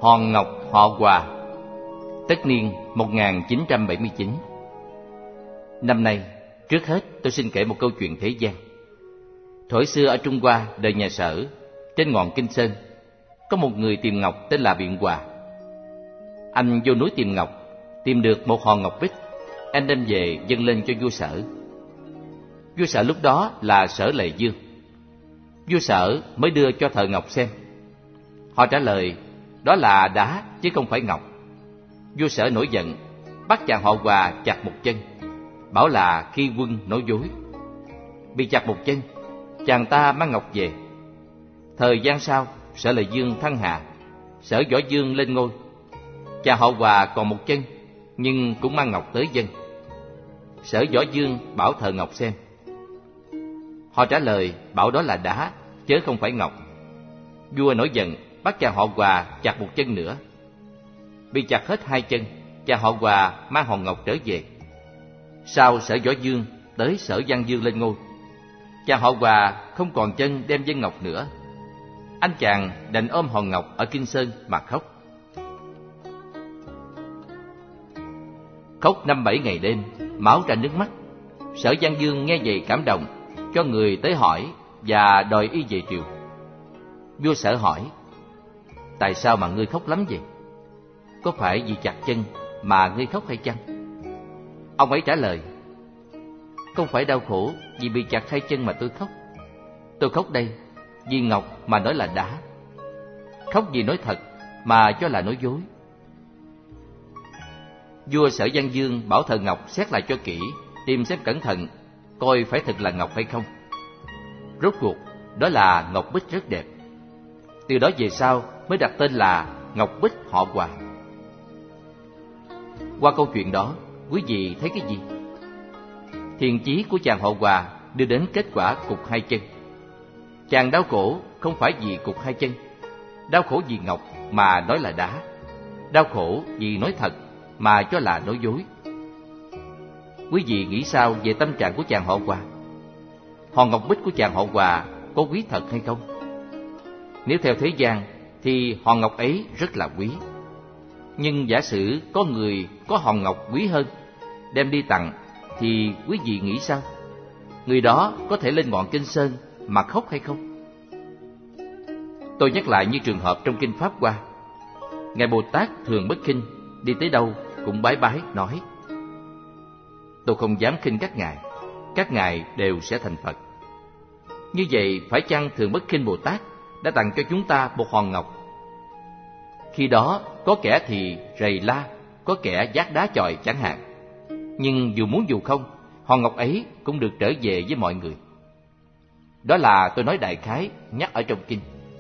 Hòn ngọc họ Hòa. Tất niên 1979. Năm nay, trước hết tôi xin kể một câu chuyện thế gian. Thuở xưa ở Trung Hoa đời nhà Sở, trên ngọn Kinh Sơn, có một người tìm ngọc tên là Biện Hòa. Anh vô núi tìm ngọc, tìm được một hòn ngọc bích, anh đem về dâng lên cho vua Sở. Vua Sở lúc đó là Sở Lệ Dương. Vua Sở mới đưa cho thợ ngọc xem. Họ trả lời đó là đá chứ không phải ngọc. Vua Sở nổi giận, bắt chàng họ Hòa chặt một chân, bảo là khi quân nói dối. Bị chặt một chân, chàng ta mang ngọc về. Thời gian sau, Sở Lệ Dương thăng hạ, Sở Võ Dương lên ngôi. Chàng họ Hòa còn một chân, nhưng cũng mang ngọc tới dâng. Sở Võ Dương bảo thợ ngọc xem. Họ trả lời bảo đó là đá chứ không phải ngọc. Vua nổi giận, bắt chàng họ Hòa chặt một chân nữa. Bị chặt hết hai chân, chàng họ Hòa mang hòn ngọc trở về. Sau Sở Võ Dương tới Sở Văn Dương lên ngôi. Chàng họ Hòa không còn chân đem dâng ngọc nữa. Anh chàng đành ôm hòn ngọc ở Kinh Sơn mà khóc. Khóc 5-7 ngày đêm, máu ra nước mắt. Sở Văn Dương nghe vậy cảm động, cho người tới hỏi và đòi y về triều. Vua Sở hỏi: tại sao mà ngươi khóc lắm vậy? Có phải vì chặt chân mà ngươi khóc hay chăng? Ông ấy trả lời: không phải đau khổ vì bị chặt hai chân mà tôi khóc. Tôi khóc đây vì ngọc mà nói là đá, khóc vì nói thật mà cho là nói dối. Vua Sở Văn Dương bảo thợ ngọc xét lại cho kỹ, tìm xem cẩn thận, coi phải thật là ngọc hay không. Rốt cuộc đó là ngọc bích rất đẹp. Từ đó về sau mới đặt tên là ngọc bích họ Hòa. Qua câu chuyện đó, quý vị thấy cái gì? Thiện chí của chàng họ Hòa đưa đến kết quả cụt hai chân. Chàng đau khổ không phải vì cụt hai chân, đau khổ vì ngọc mà nói là đá, đau khổ vì nói thật mà cho là nói dối. Quý vị nghĩ sao về tâm trạng của chàng họ Hòa? Hòn ngọc bích của chàng họ Hòa có quý thật hay không? Nếu theo thế gian thì hòn ngọc ấy rất là quý. Nhưng giả sử có người có hòn ngọc quý hơn, đem đi tặng, thì quý vị nghĩ sao? Người đó có thể lên ngọn Kinh Sơn mà khóc hay không? Tôi nhắc lại như trường hợp trong Kinh Pháp Hoa. Ngài Bồ Tát thường bất khinh, đi tới đâu cũng bái bái nói: tôi không dám khinh các ngài đều sẽ thành Phật. Như vậy phải chăng Thường Bất Khinh Bồ Tát đã tặng cho chúng ta một hòn ngọc? Khi đó có kẻ thì rầy la, có kẻ vác đá chọi chẳng hạn. Nhưng dù muốn dù không, hòn ngọc ấy cũng được trở về với mọi người. Đó là tôi nói đại khái, nhắc ở trong kinh.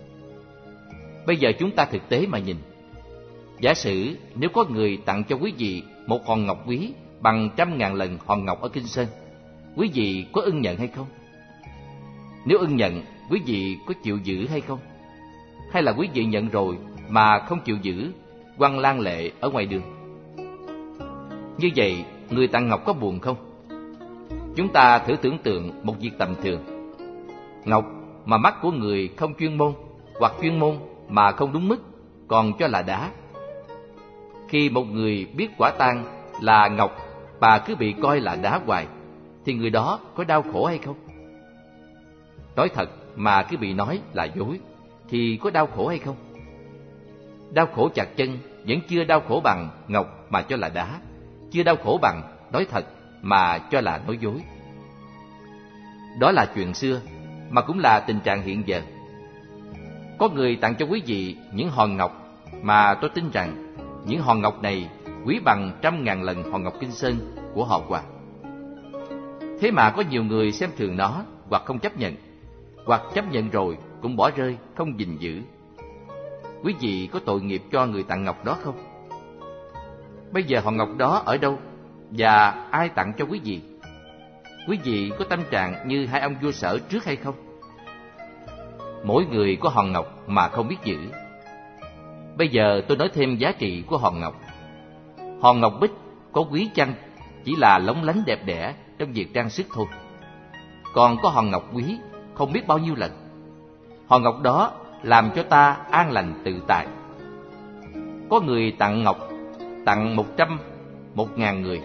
Bây giờ chúng ta thực tế mà nhìn. Giả sử nếu có người tặng cho quý vị một hòn ngọc quý bằng 100.000 lần hòn ngọc ở Kinh Sơn, quý vị có ưng nhận hay không? Nếu ưng nhận, quý vị có chịu giữ hay không? Hay là quý vị nhận rồi mà không chịu giữ, quăng lang lệ ở ngoài đường? Như vậy, người tặng ngọc có buồn không? Chúng ta thử tưởng tượng một việc tầm thường. Ngọc mà mắt của người không chuyên môn, hoặc chuyên môn mà không đúng mức, còn cho là đá. Khi một người biết quả tang là ngọc mà cứ bị coi là đá hoài, thì người đó có đau khổ hay không? Nói thật mà cứ bị nói là dối, thì có đau khổ hay không? Đau khổ chặt chân vẫn chưa đau khổ bằng ngọc mà cho là đá, chưa đau khổ bằng nói thật mà cho là nói dối. Đó là chuyện xưa, mà cũng là tình trạng hiện giờ. Có người tặng cho quý vị những hòn ngọc mà tôi tin rằng những hòn ngọc này quý bằng 100.000 lần hòn ngọc Kinh Sơn của họ Hòa. Thế mà có nhiều người xem thường nó, hoặc không chấp nhận, hoặc chấp nhận rồi cũng bỏ rơi, không gìn giữ. Quý vị có tội nghiệp cho người tặng ngọc đó không? Bây giờ hòn ngọc đó ở đâu và ai tặng cho quý vị? Quý vị có tâm trạng như hai ông vua Sở trước hay không? Mỗi người có hòn ngọc mà không biết giữ. Bây giờ tôi nói thêm giá trị của hòn ngọc. Hòn ngọc bích có quý chăng chỉ là lóng lánh đẹp đẽ trong việc trang sức thôi. Còn có hòn ngọc quý không biết bao nhiêu lần. Hòn ngọc đó làm cho ta an lành tự tại. Có người tặng ngọc, tặng 100.000 người.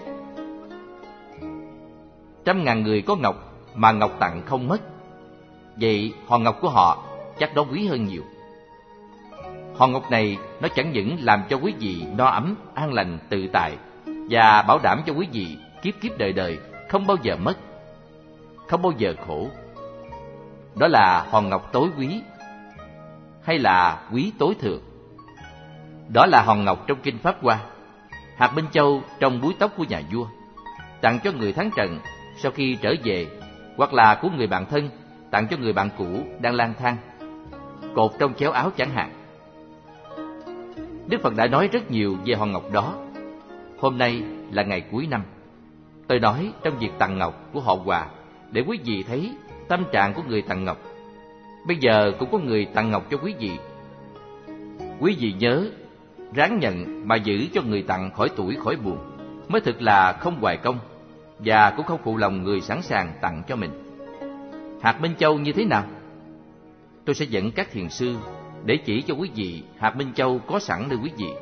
100.000 người có ngọc mà ngọc tặng không mất. Vậy hòn ngọc của họ chắc đó quý hơn nhiều. Hòn ngọc này nó chẳng những làm cho quý vị no ấm, an lành, tự tại, và bảo đảm cho quý vị kiếp kiếp đời đời không bao giờ mất, không bao giờ khổ. Đó là hòn ngọc tối quý, hay là quý tối thượng. Đó là hòn ngọc trong kinh Pháp Hoa, hạt minh châu trong búi tóc của nhà vua, tặng cho người thắng trận sau khi trở về, hoặc là của người bạn thân tặng cho người bạn cũ đang lang thang, cột trong chéo áo chẳng hạn. Đức Phật đã nói rất nhiều về hòn ngọc đó. Hôm nay là ngày cuối năm, tôi nói trong việc tặng ngọc của họ Hòa để quý vị thấy tâm trạng của người tặng ngọc. Bây giờ cũng có người tặng ngọc cho quý vị. Quý vị nhớ ráng nhận mà giữ cho người tặng khỏi tuổi khỏi buồn, mới thực là không hoài công, và cũng không phụ lòng người sẵn sàng tặng cho mình. Hạt minh châu như thế nào? Tôi sẽ dẫn các thiền sư để chỉ cho quý vị hạt minh châu có sẵn nơi quý vị.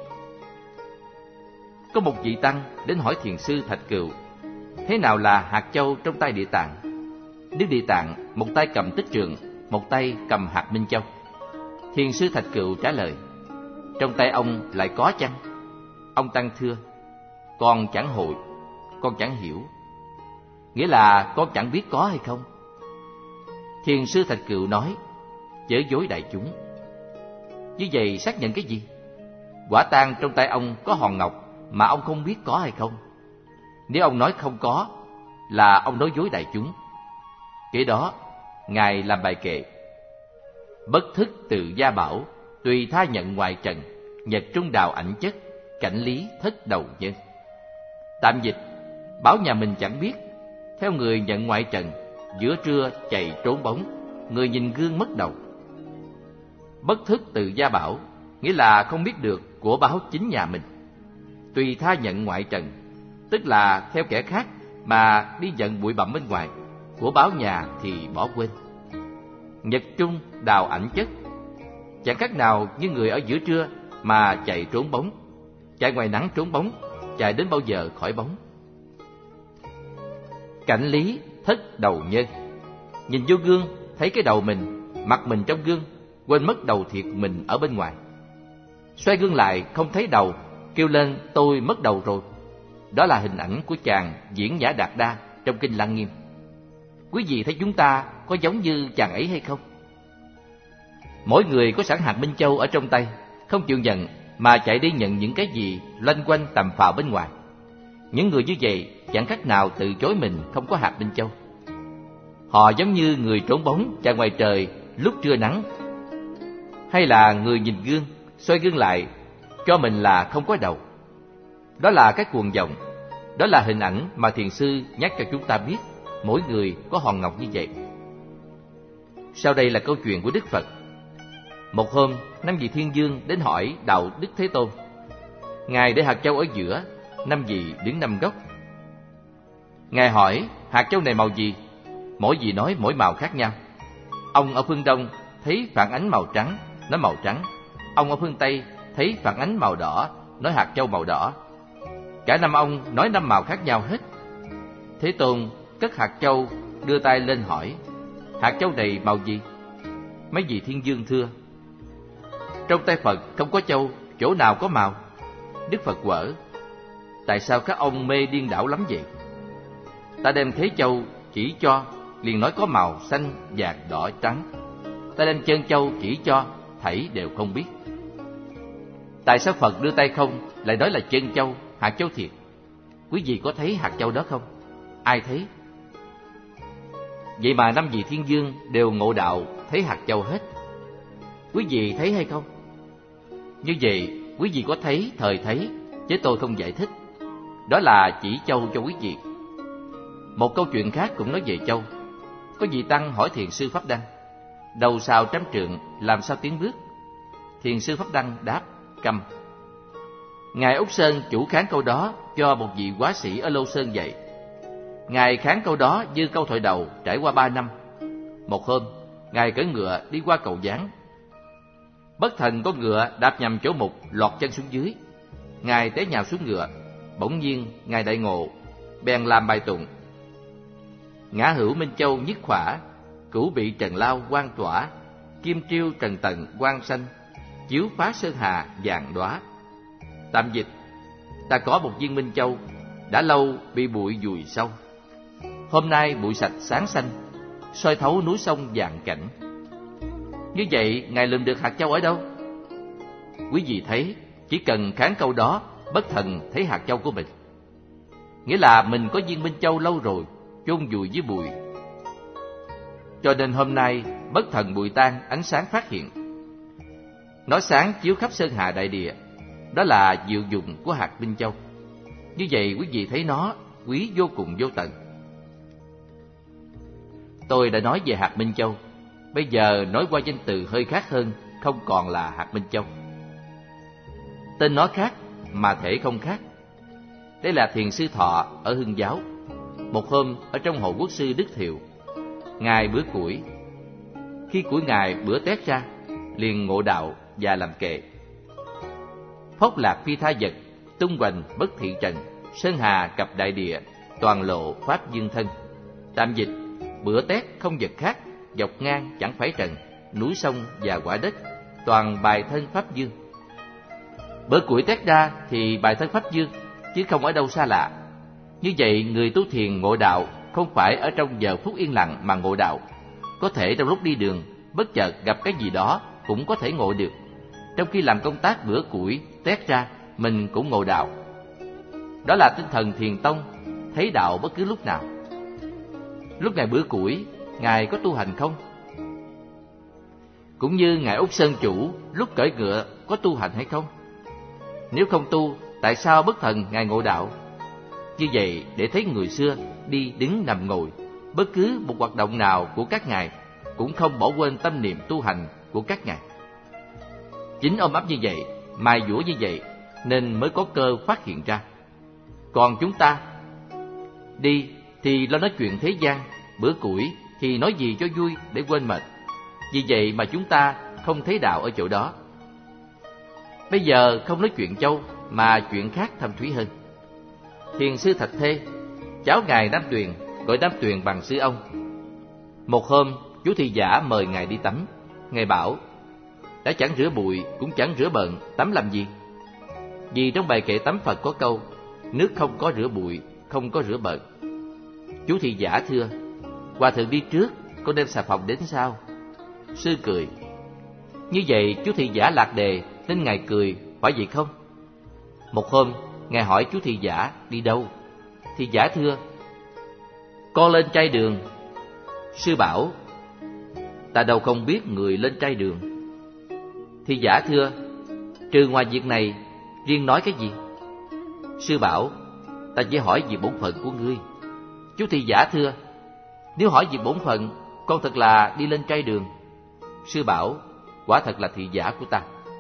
Có một vị tăng đến hỏi thiền sư Thạch Cựu thế nào là hạt châu trong tay Địa Tạng. Đức Địa Tạng một tay cầm tích trượng, một tay cầm hạt minh châu. Thiền sư Thạch Cựu trả lời: trong tay ông lại có chăng? Ông tăng thưa: con chẳng hội, con chẳng hiểu. Nghĩa là con chẳng biết có hay không. Thiền sư Thạch Cựu nói: chớ dối đại chúng. Như vậy xác nhận cái gì? Quả tang trong tay ông có hòn ngọc mà ông không biết có hay không. Nếu ông nói không có là ông nói dối đại chúng. Kế đó Ngài làm bài kệ: bất thức tự gia bảo, tùy tha nhận ngoài trần, nhật trung đạo ảnh chất, cảnh lý thất đầu nhân. Tạm dịch: bảo nhà mình chẳng biết, theo người nhận ngoại trần, giữa trưa chạy trốn bóng, người nhìn gương mất đầu. Bất thức tự gia bảo nghĩa là không biết được của báo chính nhà mình. Tùy tha nhận ngoại trần tức là theo kẻ khác mà đi nhận bụi bặm bên ngoài, của báo nhà thì bỏ quên. Nhật trung đào ảnh chất chẳng khác nào như người ở giữa trưa mà chạy trốn bóng, chạy ngoài nắng trốn bóng, chạy đến bao giờ khỏi bóng. Cảnh lý thất đầu nhân, nhìn vô gương thấy cái đầu mình, mặt mình trong gương, quên mất đầu thiệt mình ở bên ngoài. Xoay gương lại không thấy đầu, kêu lên tôi mất đầu rồi. Đó là hình ảnh của chàng Diễn Nhã Đạt Đa trong kinh Lăng Nghiêm. Quý vị thấy chúng ta có giống như chàng ấy hay không? Mỗi người có sẵn hạt minh châu ở trong tay, không chịu nhận mà chạy đi nhận những cái gì loanh quanh tầm phào bên ngoài. Những người như vậy chẳng khác nào từ chối mình không có hạt minh châu. Họ giống như người trốn bóng chạy ngoài trời lúc trưa nắng, hay là người nhìn gương, xoay gương lại cho mình là không có đầu. Đó là cái cuồng vọng. Đó là hình ảnh mà thiền sư nhắc cho chúng ta biết mỗi người có hòn ngọc như vậy. Sau đây là câu chuyện của Đức Phật. Một hôm, 5 vị thiên vương đến hỏi đạo Đức Thế Tôn. Ngài để hạt châu ở giữa, 5 vị đứng 5 góc. Ngài hỏi hạt châu này màu gì? Mỗi vị nói mỗi màu khác nhau. Ông ở phương Đông thấy phản ánh màu trắng, nói màu trắng. Ông ở phương Tây thấy phản ánh màu đỏ, nói hạt châu màu đỏ. Cả 5 ông nói 5 màu khác nhau hết. Thế Tôn cất hạt châu, đưa tay lên hỏi: hạt châu này màu gì? Mấy vị thiên vương thưa: trong tay Phật không có châu, chỗ nào có màu? Đức Phật quở: tại sao các ông mê điên đảo lắm vậy? Ta đem thế châu chỉ cho, liền nói có màu xanh, vàng, đỏ, trắng. Ta đem chân châu chỉ cho, thảy đều không biết. Tại sao Phật đưa tay không lại nói là chân châu, hạt châu thiệt? Quý vị có thấy hạt châu đó không? Ai thấy? Vậy mà 5 vị thiên vương đều ngộ đạo thấy hạt châu hết. Quý vị thấy hay không? Như vậy quý vị có thấy thời thấy, chứ tôi không giải thích. Đó là chỉ châu cho quý vị. Một câu chuyện khác cũng nói về châu. Có vị tăng hỏi thiền sư Pháp Đăng: đầu sào trăm trượng, làm sao tiến bước? Thiền sư Pháp Đăng đáp: câm. Ngài Úc Sơn chủ kháng câu đó cho một vị quá sĩ ở Lô Sơn dạy. Ngài kháng câu đó như câu thoại đầu trải qua 3 năm. Một hôm, Ngài cưỡi ngựa đi qua cầu Gián. Bất thần con ngựa đạp nhầm chỗ mục, lọt chân xuống dưới. Ngài té nhào xuống ngựa. Bỗng nhiên ngài đại ngộ, bèn làm bài tụng: Ngã hữu Minh Châu nhất khỏa, cửu bị trần lao quang tỏa, kim triêu trần tận quang sanh, chiếu phá sơn hà vàng đóa. Tạm dịch: ta có một viên Minh Châu, đã lâu bị bụi vùi sâu. Hôm nay bụi sạch sáng xanh, soi thấu núi sông vàng cảnh. Như vậy ngài lượm được hạt châu ở đâu? Quý vị thấy, chỉ cần kháng câu đó, bất thần thấy hạt châu của mình. Nghĩa là mình có viên Minh Châu lâu rồi, chôn vùi dưới bụi. Cho nên hôm nay bất thần bụi tan, ánh sáng phát hiện. Nó sáng chiếu khắp sơn hà đại địa. Đó là diệu dụng của hạt Minh Châu. Như vậy quý vị thấy nó quý vô cùng vô tận. Tôi đã nói về hạt Minh Châu. Bây giờ nói qua danh từ hơi khác hơn, không còn là hạt Minh Châu. Tên nó khác mà thể không khác. Đây là Thiền sư Thọ ở Hưng Giáo. Một hôm ở trong hội quốc sư Đức Thiệu, ngài bữa củi. Khi củi ngài bữa tét ra, liền ngộ đạo và làm kệ: Phốc lạc phi tha vật, tung hoành bất thị trần, sơn hà cập đại địa, toàn lộ pháp dương thân. Tạm dịch: bữa tét không vật khác, dọc ngang chẳng phải trần, núi sông và quả đất, toàn bài thân pháp dương. Bữa củi tét ra thì bài thân pháp dương, chứ không ở đâu xa lạ. Như vậy người tu thiền ngộ đạo không phải ở trong giờ phút yên lặng mà ngộ đạo. Có thể trong lúc đi đường, bất chợt gặp cái gì đó cũng có thể ngộ được. Trong khi làm công tác bữa củi tét ra, mình cũng ngộ đạo. Đó là tinh thần thiền tông, thấy đạo bất cứ lúc nào. Lúc ngài bữa củi, ngài có tu hành không? Cũng như ngài Úc Sơn Chủ lúc cưỡi ngựa có tu hành hay không? Nếu không tu, tại sao bất thần ngài ngộ đạo? Như vậy để thấy người xưa đi đứng nằm ngồi, bất cứ một hoạt động nào của các ngài cũng không bỏ quên tâm niệm tu hành của các ngài. Chính ôm ấp như vậy, mài dũa như vậy, nên mới có cơ phát hiện ra. Còn chúng ta đi thì lo nói chuyện thế gian, bữa củi thì nói gì cho vui để quên mệt. Vì vậy mà chúng ta không thấy đạo ở chỗ đó. Bây giờ không nói chuyện châu mà chuyện khác thâm thúy hơn. Thiền sư Thạch Thê, cháu ngài Nam Tuyền, gọi Nam Tuyền bằng sư ông. Một hôm chú thị giả mời ngài đi tắm. Ngài bảo: đã chẳng rửa bụi cũng chẳng rửa bợn, tắm làm gì? Vì trong bài kệ tắm Phật có câu: nước không có rửa bụi, không có rửa bợn. Chú thị giả thưa: hòa thượng đi trước, con đem xà phòng đến sau. Sư cười. Như vậy chú thị giả lạc đề, nên ngài cười, phải vậy không? Một hôm ngài hỏi chú thị giả đi đâu. Thị giả thưa: con lên trai đường. Sư bảo: ta đâu không biết người lên trai đường. Thị giả thưa: trừ ngoài việc này, riêng nói cái gì? Sư bảo: ta chỉ hỏi về bổn phận của ngươi. Chú thị giả thưa: nếu hỏi về bổn phận, con thật là đi lên trai đường. Sư bảo: quả thật là thị giả của ta.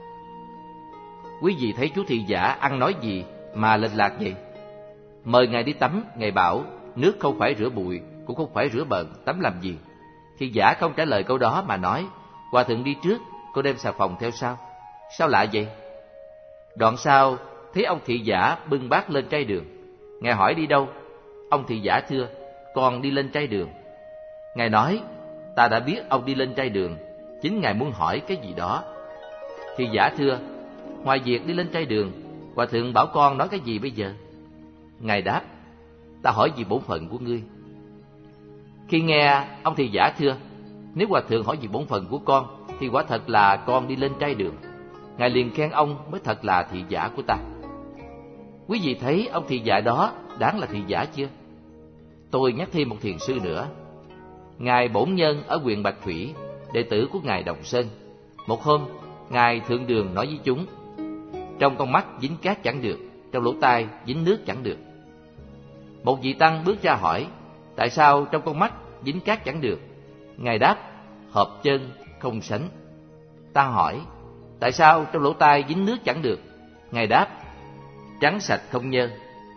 Quý vị thấy chú thị giả ăn nói gì mà lệch lạc vậy? Mời ngài đi tắm, ngài bảo nước không phải rửa bụi, cũng không phải rửa bợn, tắm làm gì? Thị giả không trả lời câu đó mà nói: hòa thượng đi trước, con đem xà phòng theo sau. Sao lạ vậy? Đoạn sau thấy ông thị giả bưng bát lên trai đường. Ngài hỏi đi đâu? Ông thị giả thưa: con đi lên trai đường. Ngài nói: ta đã biết ông đi lên trai đường, chính ngài muốn hỏi cái gì đó. Thị giả thưa: ngoài việc đi lên trai đường, hòa thượng bảo con nói cái gì bây giờ? Ngài đáp: ta hỏi về bổn phận của ngươi. Khi nghe ông thị giả thưa: nếu hòa thượng hỏi về bổn phận của con, thì quả thật là con đi lên trai đường. Ngài liền khen ông mới thật là thị giả của ta. Quý vị thấy ông thị giả đó đáng là thị giả chưa? Tôi nhắc thêm một thiền sư nữa. Ngài Bổn Nhân ở huyện Bạch Thủy, đệ tử của ngài Đồng Sơn. Một hôm, ngài thượng đường nói với chúng: trong con mắt dính cát chẳng được, trong lỗ tai dính nước chẳng được. Một vị tăng bước ra hỏi: tại sao trong con mắt dính cát chẳng được? Ngài đáp: hợp chân không sánh. Tăng hỏi: tại sao trong lỗ tai dính nước chẳng được? Ngài đáp: trắng sạch không nhơ.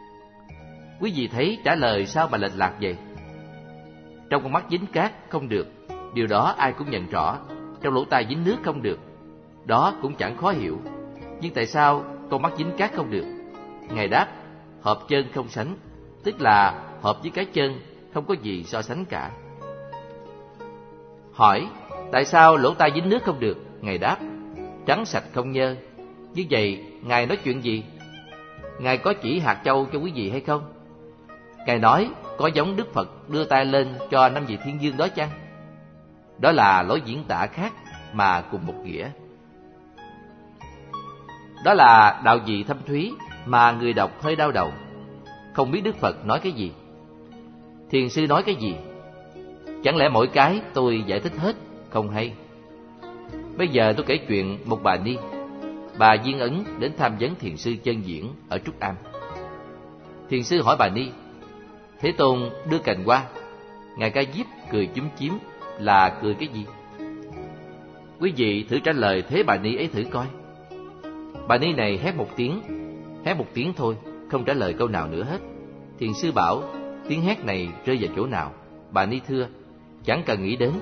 Quý vị thấy trả lời sao mà lệch lạc vậy? Trong con mắt dính cát không được, điều đó ai cũng nhận rõ. Trong lỗ tai dính nước không được, Đó cũng chẳng khó hiểu. Nhưng tại sao con mắt dính cát không được? Ngài đáp, hợp chân không sánh, tức là hợp với cái chân, không có gì so sánh cả. Hỏi, tại sao lỗ tai dính nước không được? Ngài đáp, trắng sạch không nhơ. Như vậy, Ngài nói chuyện gì? Ngài có chỉ hạt châu cho quý vị hay không? Ngài nói, có giống Đức Phật đưa tay lên cho 5 vị thiên dương đó chăng? Đó là lối diễn tả khác mà cùng một nghĩa. Đó là đạo vị thâm thúy mà người đọc hơi đau đầu, không biết Đức Phật nói cái gì, thiền sư nói cái gì. Chẳng lẽ mỗi cái tôi giải thích hết, không hay. Bây giờ tôi kể chuyện một bà Ni. Bà Duyên Ấn đến tham vấn thiền sư Chân Diễn ở Trúc Am. Thiền sư hỏi bà Ni, Thế Tôn đưa cành hoa, Ngài Ca Diếp cười chúm chím là cười cái gì? Quý vị thử trả lời thế bà Ni ấy thử coi. Bà Ni này hét một tiếng thôi, không trả lời câu nào nữa hết. Thiền sư bảo, tiếng hét này rơi vào chỗ nào? Bà Ni thưa, chẳng cần nghĩ đến,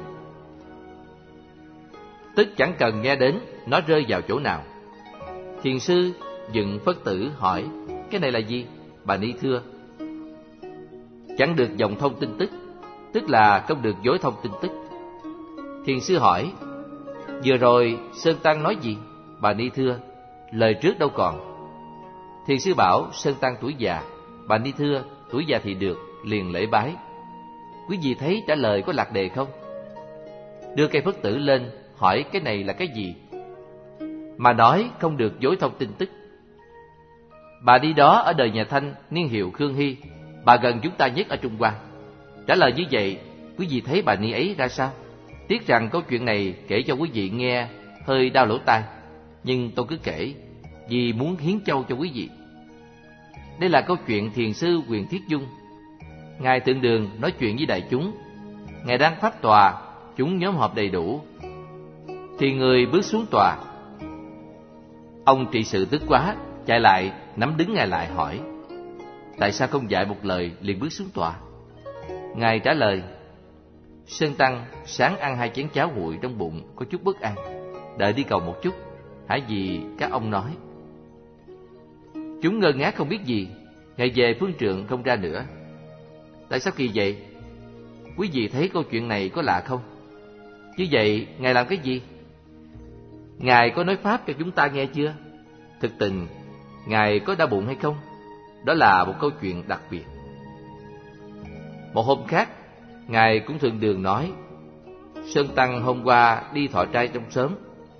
tức chẳng cần nghe đến nó rơi vào chỗ nào. Thiền sư dựng Phất tử hỏi, cái này là gì? Bà Ni thưa, chẳng được dòng thông tin tức, tức là không được dối thông tin tức. Thiền sư hỏi, vừa rồi Sơn Tăng nói gì? Bà Ni thưa, lời trước đâu còn. Thiền sư bảo, Sơn Tăng tuổi già. Bà Ni thưa, tuổi già thì được, liền lễ bái. Quý vị thấy trả lời có lạc đề không? Đưa cây Phất tử lên, hỏi cái này là cái gì? Mà nói không được dối thông tin tức. Bà đi đó ở đời nhà Thanh, niên hiệu Khương Hy, bà gần chúng ta nhất ở Trung Hoa. Trả lời như vậy, quý vị thấy bà Ni ấy ra sao? Tiếc rằng câu chuyện này kể cho quý vị nghe hơi đau lỗ tai, nhưng tôi cứ kể vì muốn hiến châu cho quý vị. Đây là câu chuyện thiền sư Quyền Thiết Dung. Ngài Thượng Đường nói chuyện với đại chúng. Ngài đang pháp tòa, chúng nhóm họp đầy đủ, thì người bước xuống tòa. Ông trị sự tức quá, chạy lại nắm đứng Ngài lại hỏi, tại sao không dạy một lời liền bước xuống tòa? Ngài trả lời, Sơn Tăng sáng ăn 2 chén cháo nguội trong bụng có chút bất an, đợi đi cầu một chút, hả gì các ông nói. Chúng ngơ ngác không biết gì. Ngài về phương trượng không ra nữa. Tại sao kỳ vậy? Quý vị thấy câu chuyện này có lạ không? Như vậy Ngài làm cái gì? Ngài có nói pháp cho chúng ta nghe chưa? Thực tình Ngài có đau bụng hay không? Đó là một câu chuyện đặc biệt. Một hôm khác, Ngài cũng Thượng Đường nói, Sơn Tăng hôm qua đi thọ trai trong xóm,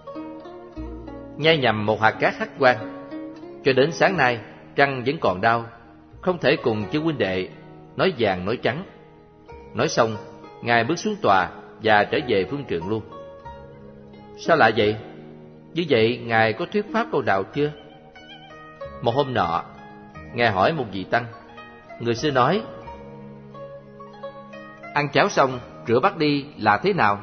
nhai nhầm một hạt cát hắc quang, cho đến sáng nay trăng vẫn còn đau, không thể cùng chư huynh đệ nói vàng nói trắng. Nói xong, Ngài bước xuống tòa và trở về phương trượng luôn. Sao lạ vậy? Như vậy Ngài có thuyết pháp câu nào chưa? Một hôm nọ, Ngài hỏi một vị tăng. Người xưa nói, ăn cháo xong rửa bát đi là thế nào?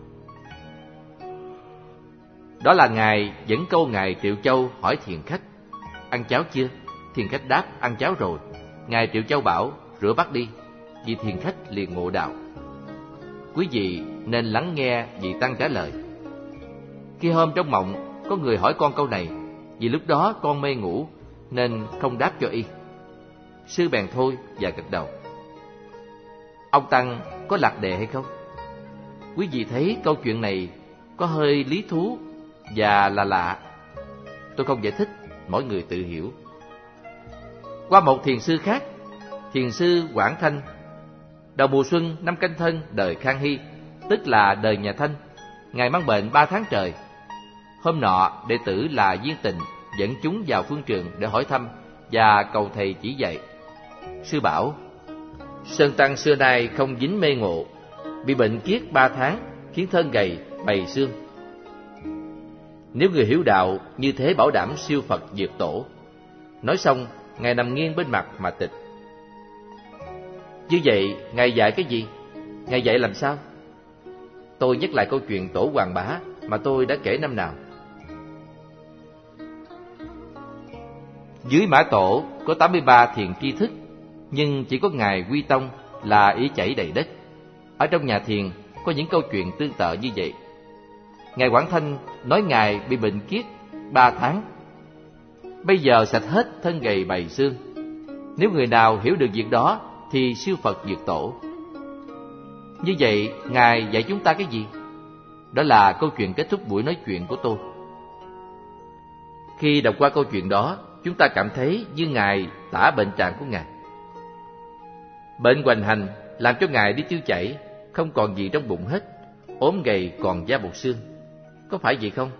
Đó là Ngài dẫn câu Ngài Triệu Châu hỏi thiền khách, ăn cháo chưa? Thiền khách đáp, ăn cháo rồi. Ngài Triệu Châu bảo, rửa bát đi, vì thiền khách liền ngộ đạo. Quý vị nên lắng nghe vị tăng trả lời. Khi hôm trong mộng có người hỏi con câu này, vì lúc đó con mê ngủ nên không đáp cho y. Sư bèn thôi và gật đầu. Ông tăng có lạc đề hay không? Quý vị thấy câu chuyện này có hơi lý thú và là lạ. Tôi không giải thích, mỗi người tự hiểu. Qua một thiền sư khác, thiền sư Quảng Thanh, đầu mùa xuân năm Canh Thân đời Khang Hy, tức là đời nhà Thanh, Ngài mang bệnh 3 tháng trời. Hôm nọ, đệ tử là Viên Tịnh dẫn chúng vào phương trường để hỏi thăm và cầu thầy chỉ dạy. Sư bảo, Sơn Tăng xưa nay không dính mê ngộ, bị bệnh kiết 3 tháng, khiến thân gầy, bầy xương. Nếu người hiểu đạo như thế bảo đảm siêu Phật diệt tổ. Nói xong, Ngài nằm nghiêng bên mặt mà tịch. Như vậy, Ngài dạy cái gì? Ngài dạy làm sao? Tôi nhắc lại câu chuyện Tổ Hoàng Bá mà tôi đã kể năm nào. Dưới Mã Tổ có 83 thiền tri thức, nhưng chỉ có Ngài Quy Tông là ý chảy đầy đất. Ở trong nhà thiền có những câu chuyện tương tự như vậy. Ngài Quảng Thanh nói Ngài bị bệnh kiết 3 tháng. Bây giờ sạch hết thân gầy bầy xương. Nếu người nào hiểu được việc đó thì siêu Phật diệt tổ. Như vậy, Ngài dạy chúng ta cái gì? Đó là câu chuyện kết thúc buổi nói chuyện của tôi. Khi đọc qua câu chuyện đó, chúng ta cảm thấy như Ngài tả bệnh trạng của Ngài. Bệnh hoành hành làm cho Ngài đi tiêu chảy, không còn gì trong bụng hết, ốm gầy còn da bọc xương. Có phải vậy không?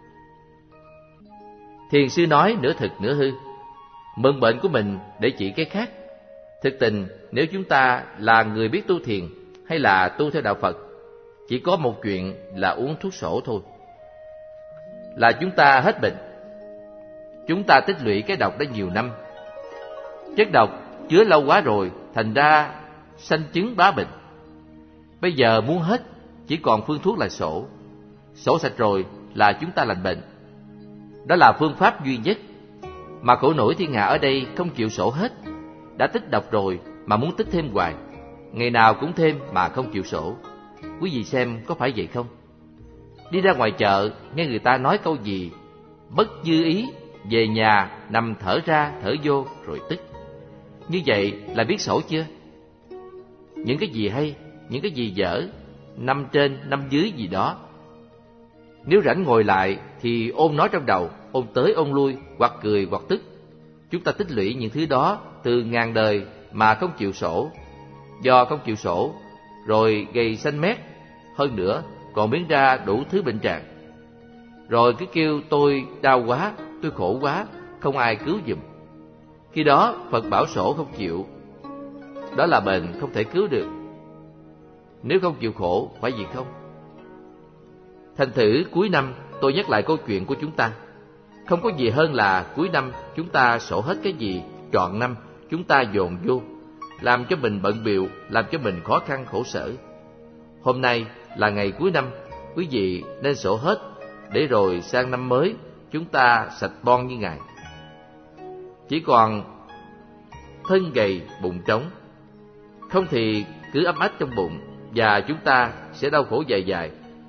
Thiền sư nói nửa thực nửa hư, mượn bệnh của mình để chỉ cái khác. Thực tình, nếu chúng ta là người biết tu thiền hay là tu theo đạo Phật, chỉ có một chuyện là uống thuốc sổ thôi, là chúng ta hết bệnh. Chúng ta tích lũy cái độc đã nhiều năm. Chất độc chứa lâu quá rồi, thành ra sanh chứng bá bệnh. Bây giờ muốn hết, chỉ còn phương thuốc là sổ. Sổ sạch rồi là chúng ta lành bệnh. Đó là phương pháp duy nhất. Mà khổ nổi thiên hạ ở đây không chịu sổ hết. Đã tích độc rồi mà muốn tích thêm hoài, ngày nào cũng thêm mà không chịu sổ. Quý vị xem có phải vậy không? Đi ra ngoài chợ, nghe người ta nói câu gì bất dư ý, về nhà nằm thở ra thở vô rồi tức. Như vậy là biết sổ chưa? Những cái gì hay, những cái gì dở, năm trên năm dưới gì đó, nếu rảnh ngồi lại thì ôm nó trong đầu, ôm tới ôm lui, hoặc cười hoặc tức. Chúng ta tích lũy những thứ đó từ ngàn đời mà không chịu sổ. Do không chịu sổ rồi gầy xanh mét, hơn nữa còn biến ra đủ thứ bệnh trạng. Rồi cứ kêu tôi đau quá, tôi khổ quá, không ai cứu giùm. Khi đó Phật bảo sổ không chịu, đó là bệnh không thể cứu được. Nếu không chịu khổ, phải gì không? Thành thử cuối năm tôi nhắc lại câu chuyện của chúng ta. Không có gì hơn là cuối năm chúng ta sổ hết cái gì trọn năm chúng ta dồn vô, làm cho mình bận bịu, làm cho mình khó khăn khổ sở. Hôm nay là ngày cuối năm, quý vị nên sổ hết, để rồi sang năm mới chúng ta sạch bon như Ngài. Chỉ còn thân gầy bụng trống, không thì cứ ấm ách trong bụng, và chúng ta sẽ đau khổ dài dài,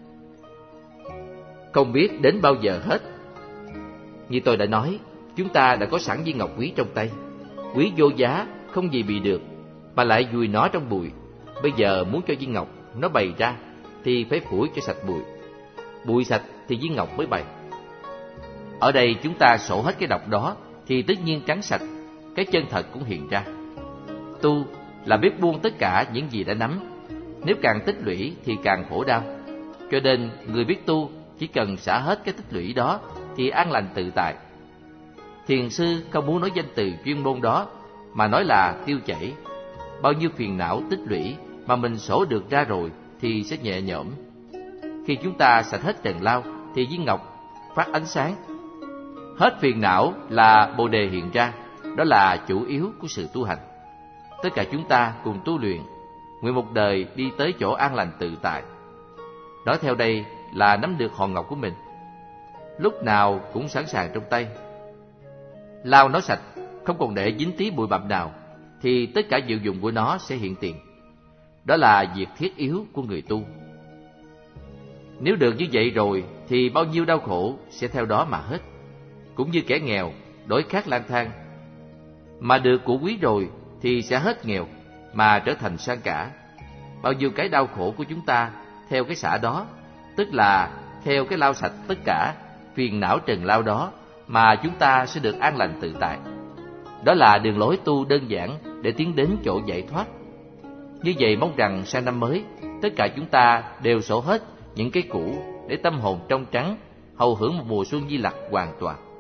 không biết đến bao giờ hết. Như tôi đã nói, chúng ta đã có sẵn viên ngọc quý trong tay, quý vô giá, không gì bị được, mà lại vùi nó trong bụi. Bây giờ muốn cho viên ngọc nó bày ra thì phải phủi cho sạch bụi. Bụi sạch thì viên ngọc mới bày. Ở đây chúng ta sổ hết cái độc đó thì tất nhiên trắng sạch, cái chân thật cũng hiện ra. Tu là biết buông tất cả những gì đã nắm. Nếu càng tích lũy thì càng khổ đau. Cho nên người biết tu chỉ cần xả hết cái tích lũy đó thì an lành tự tại. Thiền sư không muốn nói danh từ chuyên môn đó, mà nói là tiêu chảy. Bao nhiêu phiền não tích lũy mà mình sổ được ra rồi thì sẽ nhẹ nhõm. Khi chúng ta sạch hết trần lao thì viên ngọc phát ánh sáng. Hết phiền não là Bồ đề hiện ra. Đó là chủ yếu của sự tu hành. Tất cả chúng ta cùng tu luyện, nguyện một đời đi tới chỗ an lành tự tại. Nói theo đây là nắm được hòn ngọc của mình, lúc nào cũng sẵn sàng trong tay. Lau nó sạch, không còn để dính tí bụi bặm nào, thì tất cả diệu dụng của nó sẽ hiện tiền. Đó là việc thiết yếu của người tu. Nếu được như vậy rồi thì bao nhiêu đau khổ sẽ theo đó mà hết. Cũng như kẻ nghèo, đói khát lang thang, mà được của quý rồi thì sẽ hết nghèo mà trở thành sang cả. Bao nhiêu cái đau khổ của chúng ta theo cái xả đó, tức là theo cái lau sạch tất cả phiền não trần lao đó, mà chúng ta sẽ được an lành tự tại. Đó là đường lối tu đơn giản để tiến đến chỗ giải thoát. Như vậy mong rằng sang năm mới, tất cả chúng ta đều sổ hết những cái cũ để tâm hồn trong trắng, hầu hưởng một mùa xuân di lặc hoàn toàn.